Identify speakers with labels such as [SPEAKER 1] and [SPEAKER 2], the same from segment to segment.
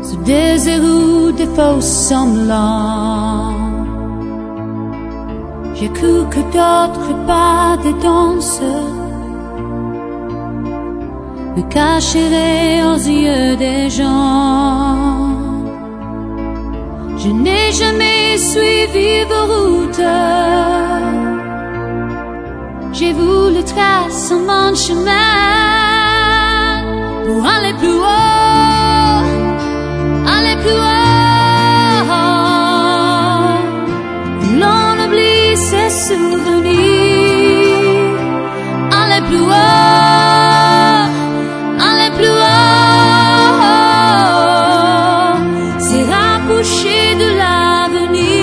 [SPEAKER 1] sous des roues de faux semblants. J'ai cru que d'autres pas des danses me cacheraient aux yeux des gens. Je n'ai jamais suivi vos routes. J'ai voulu tracer mon chemin pour aller plus haut, aller plus haut. L'on oublie ses souvenirs. Aller plus haut, aller plus haut, c'est rapprocher de l'avenir.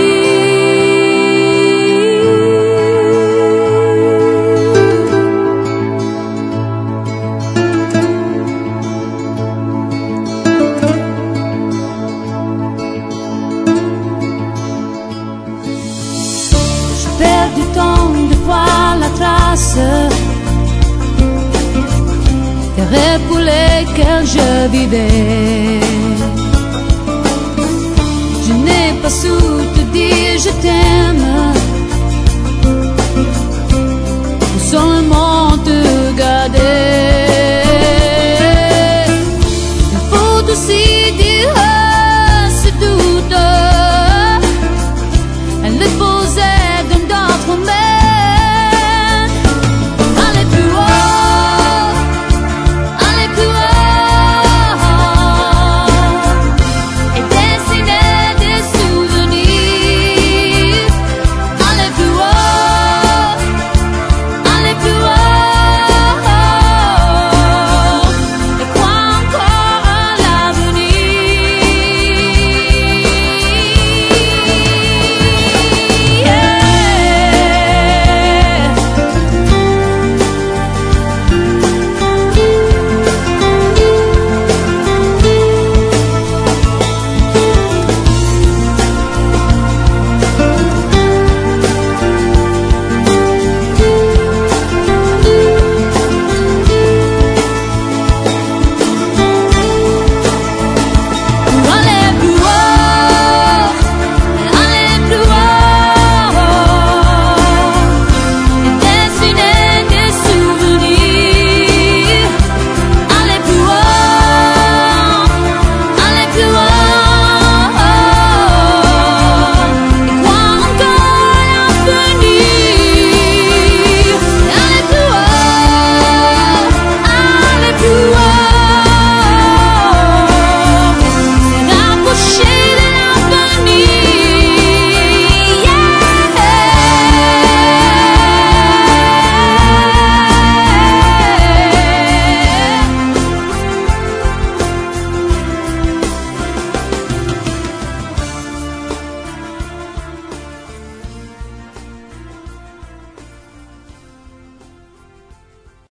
[SPEAKER 1] Du temps de voir la trace des rêves pour lesquels je vivais. Je n'ai pas su te dire je t'aime.